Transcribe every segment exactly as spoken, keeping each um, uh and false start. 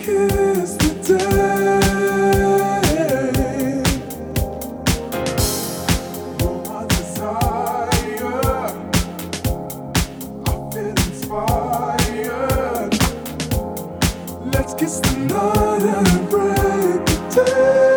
is the day. For my desire, I feel inspired. Let's kiss the night and break the day.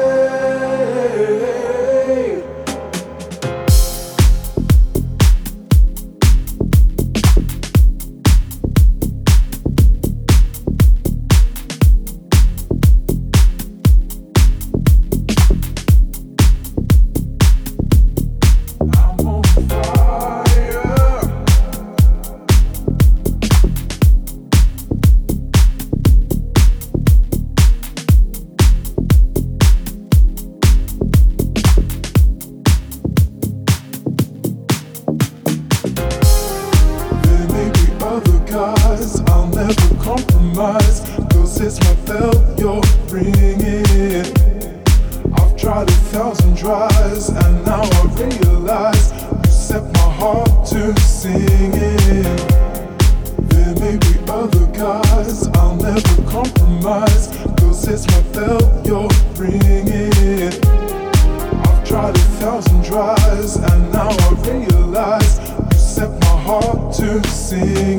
Guys, I'll never compromise, cause it's my belt you're bringing. I've tried a thousand tries, and now I realize you set my heart to singing. There may be other guys, I'll never compromise, cause it's my belt you're bringing. I've tried a thousand tries, and now I realize you set my heart to singing.